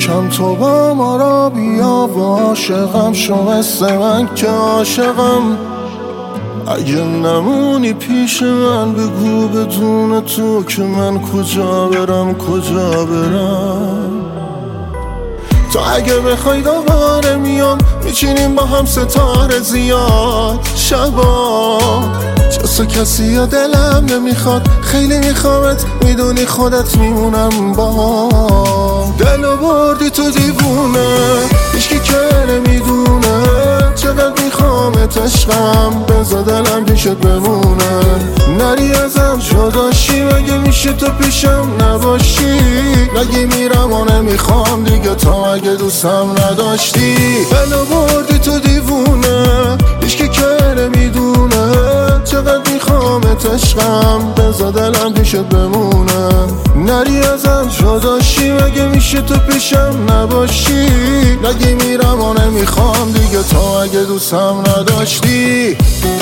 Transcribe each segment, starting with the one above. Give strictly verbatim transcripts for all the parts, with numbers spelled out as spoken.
یکم تو با ما را بیا و عاشقم شو مثل من که عاشقم. اگه نمونی پیش من بگو بدون تو که من کجا برم کجا برم. تو اگه بخوای دوباره میام میچینیم با هم ستاره زیاد شبا. جسو کسی یا دلم نمیخواد خیلی میخوامت میدونی خودت میمونم با. دلو بردی تو دیوونه هیچکی که نمیدونه چقدر میخوامت عشقم. بذار دلم پیشت بمونه نری ازم جداشی. مگه میشه تو پیشم نباشی؟ نگی میرم و نمیخوام دیگه تا اگه دوستم نداشتی. دلو بردی تو دیوونه هیچکی که نمیدونه چقدر میخوامت عشقم. بذار دلم پیشت بمونه نری ازم جداشی. مگه میشه تو پیشم نباشی؟ نگی میرم و نمیخوام دیگه تا اگه دوستم نداشتی.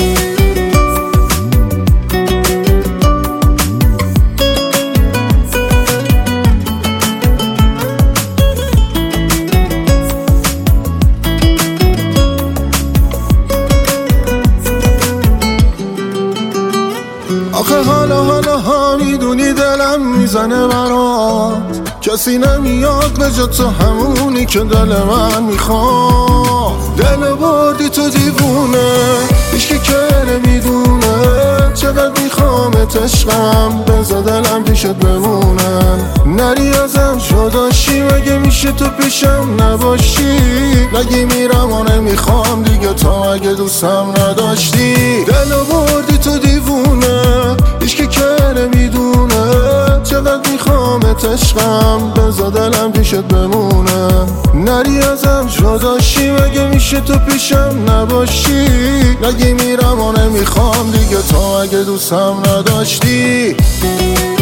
آخه حالا حالا ها میدونی دلم میزنه برات. کسی نمیاد به جا تو همونی که دل من میخواد. دل بردی تو دیوونه هیچکی که نمیدونه چقدر میخوامت عشقم. بذار دلم پیشت بمونه نری ازم جداشی. مگه میشه تو پیشم نباشی؟ نگی میرم و نمیخوام دیگه تا اگه دوستم نداشتی. دل بردی تو دیوونه هیچکی که نمیدونه چقدر میخوامت عشقم. بذار دلم پیشت بمونه نری ازم جداشی. مگه میشه تو پیشم نباشی؟ نگی میرم و نمیخوام دیگه تا اگه دوستم نداشتی.